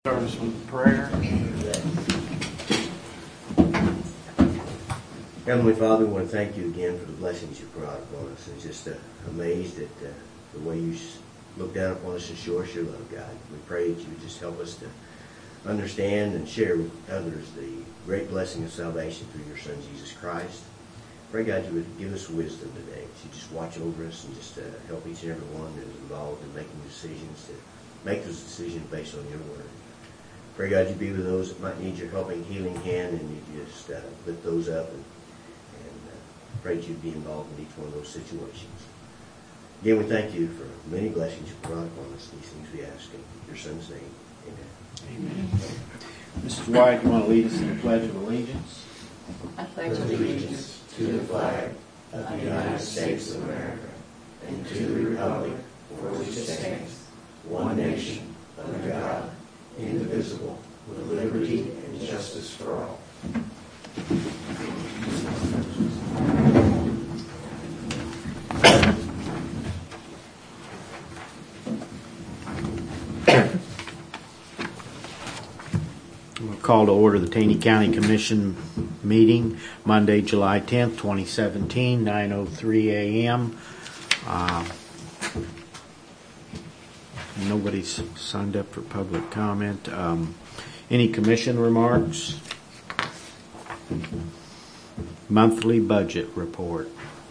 Service with prayer. Heavenly Father, we want to thank you again for the blessings you brought upon us. And just amazed at the way you look down upon us and show us your love, God. We pray that you would just help us to understand and share with others the great blessing of salvation through your Son, Jesus Christ. Pray, God, you would give us wisdom today. That you just watch over us and just help each and every one that is involved in making decisions to make those decisions based on your word. Pray, God, you be with those that might need your helping, healing hand, and you just lift those up and pray that you'd be involved in each one of those situations. Again, we thank you for many blessings you brought upon us. These things we ask in your Son's name. Amen. Amen. Mrs. White, you want to lead us in the Pledge of Allegiance? I pledge allegiance to the flag of the United States of America and to the republic for which it stands, one nation, under God, indivisible, with liberty and justice for all. We'll call to order the Taney County Commission meeting Monday, July 10th, 2017, 9:03 a.m. Nobody's signed up for public comment. Any commission remarks? Monthly budget report.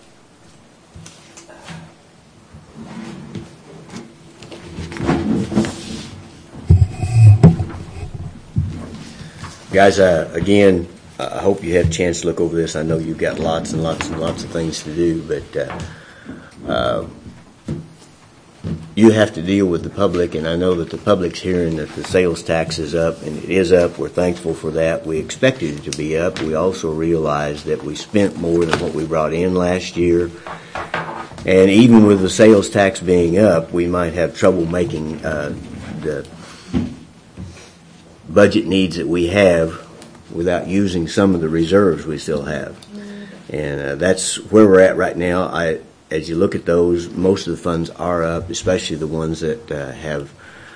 Guys, again, I hope you had a chance to look over this. I know you've got lots and lots and lots of things to do, but you have to deal with the public, and I know that the public's hearing that the sales tax is up, and it is up. We're thankful for that. We expected it to be up. We also realized that we spent more than what we brought in last year, and even with the sales tax being up, we might have trouble making the budget needs that we have without using some of the reserves we still have. And that's where we're at right now. As you look at those, most of the funds are up, especially the ones that have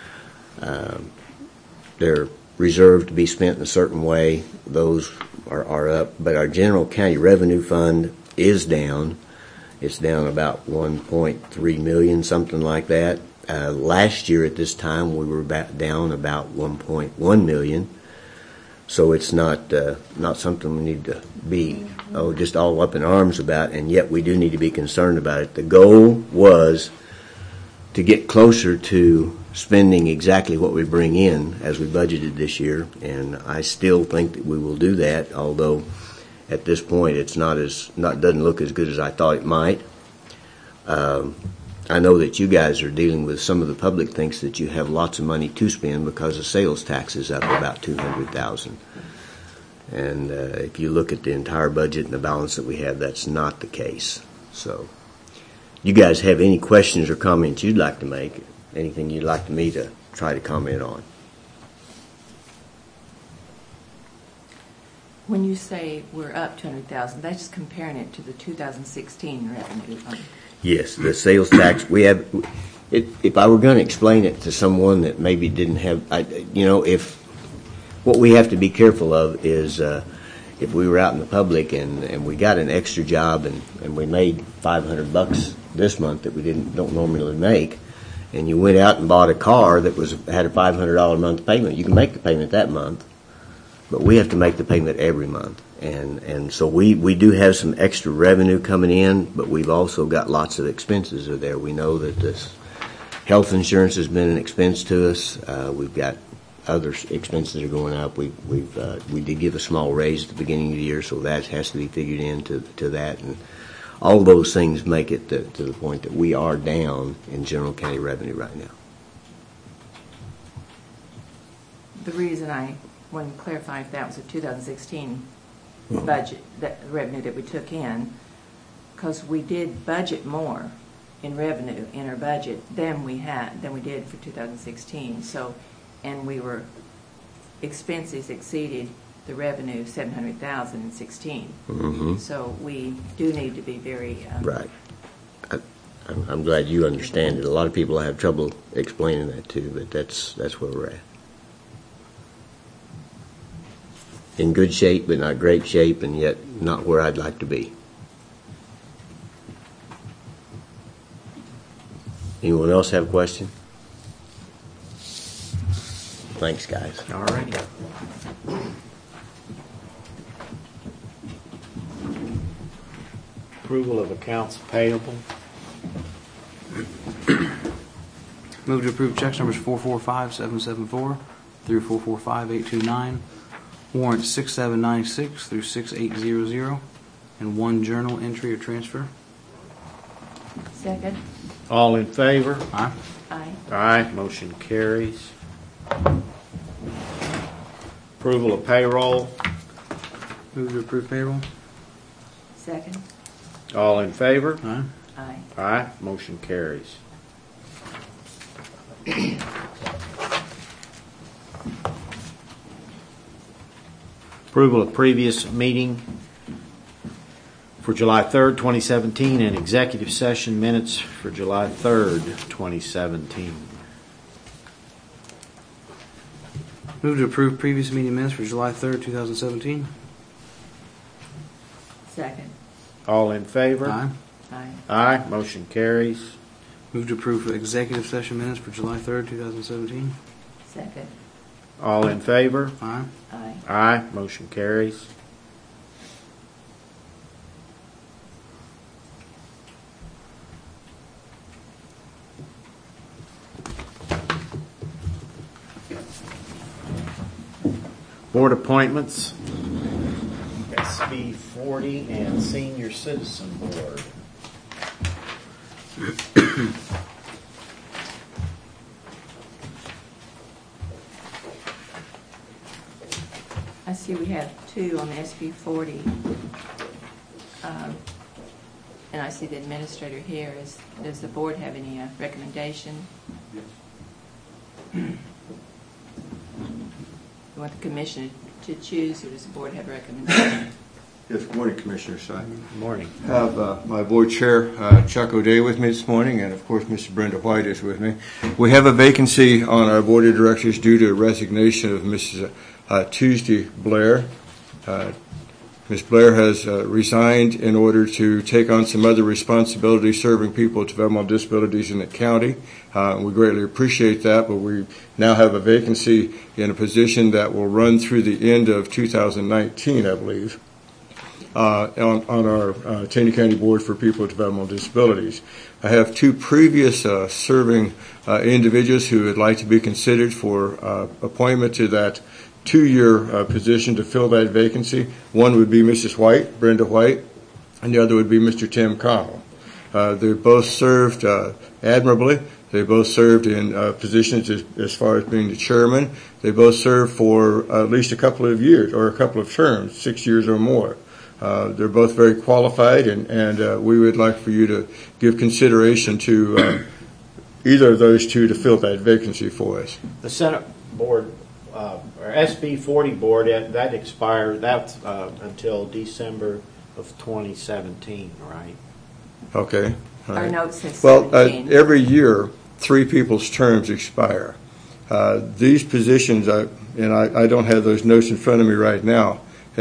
they're reserved to be spent in a certain way. Those are up. But our general county revenue fund is down. It's down about $1.3 million, something like that. Last year at this time, we were down about $1.1 million. So it's not something we need to be just all up in arms about, and yet we do need to be concerned about it. The goal was to get closer to spending exactly what we bring in as we budgeted this year, and I still think that we will do that, although at this point it's doesn't look as good as I thought it might. I know that you guys are dealing with some of the public thinks that you have lots of money to spend because the sales tax is up about $200,000. And if you look at the entire budget and the balance that we have, that's not the case. So, you guys have any questions or comments you'd like to make? Anything you'd like me to try to comment on? When you say we're up $200,000, that's just comparing it to the 2016 revenue. Yes, the sales tax, we have, if I were going to explain it to someone that maybe didn't have, what we have to be careful of is if we were out in the public and we got an extra job and we made $500 this month that we don't normally make, and you went out and bought a car that had a $500 a month payment, you can make the payment that month, but we have to make the payment every month. And so we do have some extra revenue coming in, but we've also got lots of expenses are there. We know that this health insurance has been an expense to us. We've got other expenses that are going up. We did give a small raise at the beginning of the year, so that has to be figured into that. And all those things make it to the point that we are down in general county revenue right now. The reason I wanted to clarify if that was a 2016 budget, that revenue that we took in, because we did budget more in revenue in our budget than we did for 2016. So, and expenses exceeded the revenue $700,000 in 16. Mm-hmm. So we do need to be very right. I'm glad you understand it. A lot of people have trouble explaining that too, but that's where we're at. in good shape, but not great shape, and yet not where I'd like to be. Anyone else have a question? Thanks, guys. All righty. Approval of accounts payable. Move to approve checks numbers 445774 through 445829, warrants 6796 through 6800, and one journal entry or transfer. Second. All in favor? Aye. Aye. Aye. Motion carries. Approval of payroll. Move to approve payroll. Second. All in favor? Aye. Aye. Aye. Motion carries. Approval of previous meeting for July 3rd, 2017, and executive session minutes for July 3rd, 2017. Move to approve previous meeting minutes for July 3rd, 2017. Second. All in favor? Aye. Aye. Aye. Motion carries. Move to approve executive session minutes for July 3rd, 2017. Second. All in favor? Aye. Aye. Aye. Motion carries. Board appointments. SB 40 and Senior Citizen Board. I see we have two on the SB 40. And I see the administrator here. Does the board have any recommendation? You want the commission to choose, or does the board have a recommendation? Yes, good morning, Commissioner. I Good morning. have my board chair, Chuck O'Day, with me this morning, and of course, Mr. Brenda White is with me. We have a vacancy on our board of directors due to resignation of Mrs. Tuesday Blair. Ms. Blair has resigned in order to take on some other responsibilities serving people with developmental disabilities in the county. We greatly appreciate that, but we now have a vacancy in a position that will run through the end of 2019, I believe, on our Taney County Board for People with Developmental Disabilities. I have two previous serving individuals who would like to be considered for appointment to that 2-year position to fill that vacancy. One would be Mrs. White, Brenda White, and the other would be Mr. Tim Connell. They both served admirably. They both served in positions as far as being the chairman. They both served for at least a couple of years or a couple of terms, 6 years or more. They're both very qualified, and we would like for you to give consideration to either of those two to fill that vacancy for us. The Senate Board, or SB 40 Board, that expires, that's until December of 2017, right? Okay. All Our right. note says Well, 17. every year, 3 people's terms expire. These positions, and I don't have those notes in front of me right now.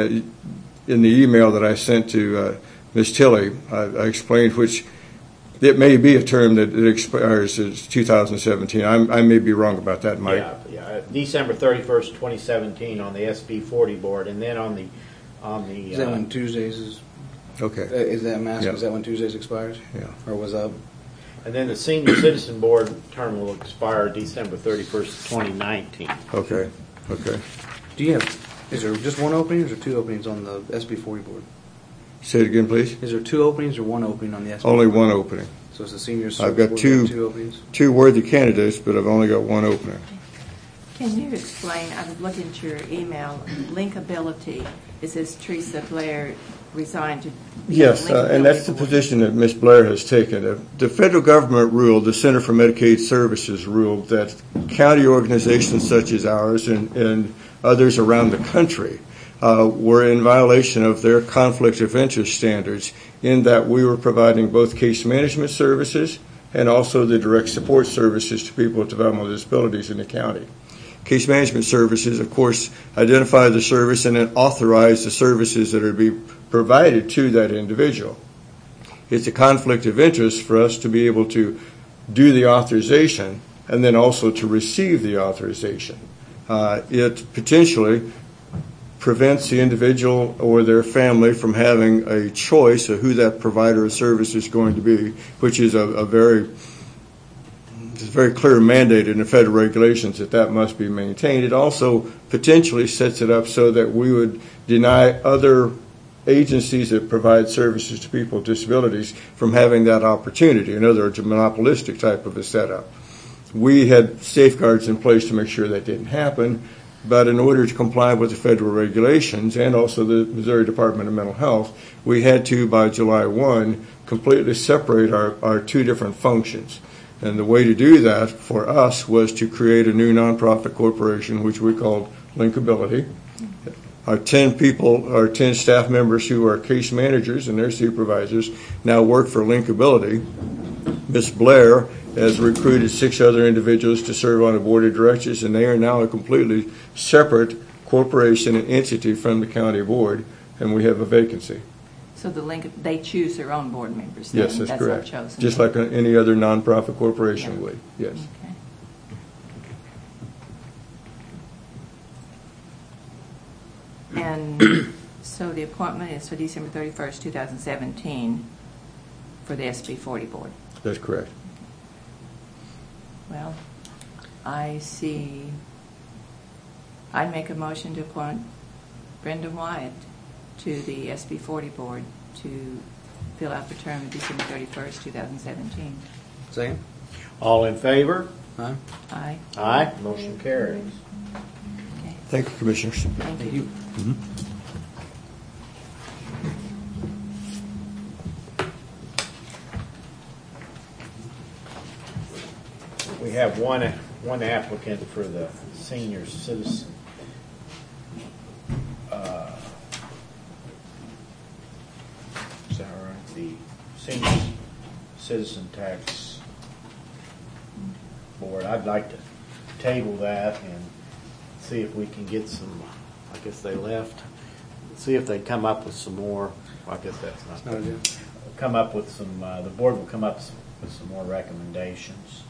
In the email that I sent to Ms. Tilley, I explained which it may be a term that expires in 2017. I may be wrong about that, Mike. Yeah. December 31st, 2017 on the SB 40 Board, and then on the Is that when Tuesdays is? Okay. Is that mask? Yeah. Is that when Tuesdays expires? Yeah. Or was that? and then the Senior Citizen Board term will expire December 31st, 2019. Okay. Do you have? Is there just one opening, or is there 2 openings on the SB 40 board? Say it again, please. Is there 2 openings or 1 opening on the SB? Only 40? one opening. So it's the senior. I've got board, two. 2 openings. 2 worthy candidates, but I've only got 1 opening. Can you explain, I was looking at your email, linkability, it says Teresa Blair resigned to be Yes, on and that's the linkability board. position that Ms. Blair has taken. The federal government ruled, the Center for Medicaid Services ruled, that county organizations such as ours and others around the country were in violation of their conflict of interest standards in that we were providing both case management services and also the direct support services to people with developmental disabilities in the county. case management services, of course, identify the service and then authorize the services that are to be provided to that individual. It's a conflict of interest for us to be able to do the authorization and then also to receive the authorization. It potentially prevents the individual or their family from having a choice of who that provider of service is going to be, which is a very clear mandate in the federal regulations that must be maintained. It also potentially sets it up so that we would deny other agencies that provide services to people with disabilities from having that opportunity. In other words, a monopolistic type of a setup. We had safeguards in place to make sure that didn't happen, but in order to comply with the federal regulations and also the Missouri Department of Mental Health, we had to, by July 1, completely separate our two different functions. And the way to do that for us was to create a new nonprofit corporation, which we called Linkability. Our 10 staff members who are case managers and their supervisors now work for Linkability. Ms. Blair has recruited 6 other individuals to serve on the board of directors, and they are now a completely separate corporation and entity from the county board, and we have a vacancy. So they choose their own board members then? Yes, that's correct. Not chosen. Just like any other nonprofit corporation would, yes. Okay. And so the appointment is for December 31st, 2017 for the SB 40 board? That's correct. Well, I'd make a motion to appoint Brenda Wyatt to the SB 40 board to fill out the term of December 31st, 2017. Second. All in favor? Aye. Aye. Aye. Motion carries. Okay. Thank you, Commissioners. Thank you. We have one applicant for the senior citizen. Is that right? The senior citizen tax board. I'd like to table that and see if we can get some. I guess they left. See if they come up with some more. I guess that's not. No idea. Come up with some. The board will come up with some more recommendations.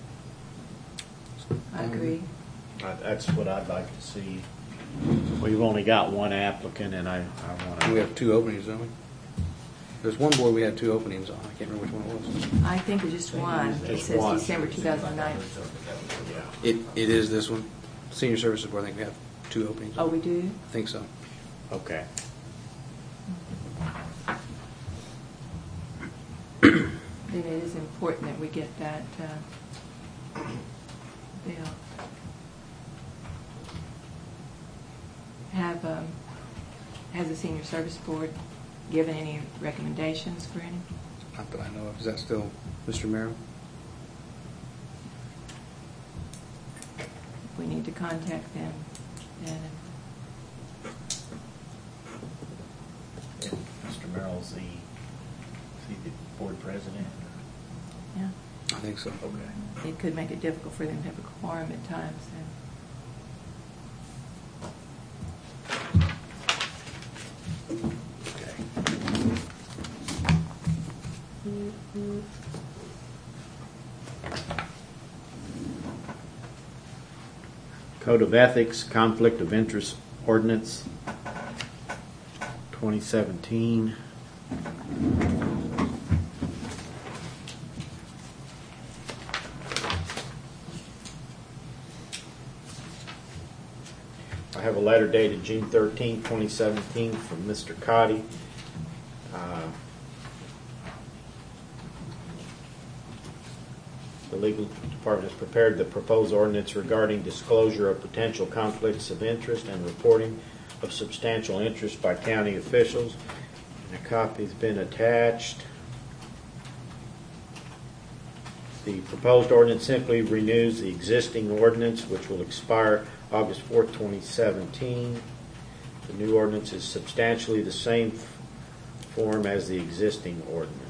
I agree. That's what I'd like to see. We've only got one applicant, and I want to. We have 2 openings, don't we? There's one board we had 2 openings on. I can't remember which one it was. I think it's just one. It Just says one. December 2009. Yeah. It is this one. Senior Services Board, I think we have 2 openings. Oh, we do? I think so. Okay. Then it is important that we get that bill. Has the Senior Service Board given any recommendations for any? Not that I know of. Is that still Mr. Merrill? If we need to contact them, then Mr. Merrill's the board president. yeah, I think so. Okay. it could make it difficult for them to have a quorum at times. Then. Code of Ethics, Conflict of Interest Ordinance, 2017. I have a letter dated June 13, 2017 from Mr. Cotty. The legal department has prepared the proposed ordinance regarding disclosure of potential conflicts of interest and reporting of substantial interest by county officials. And a copy has been attached. The proposed ordinance simply renews the existing ordinance, which will expire August 4, 2017. The new ordinance is substantially the same form as the existing ordinance.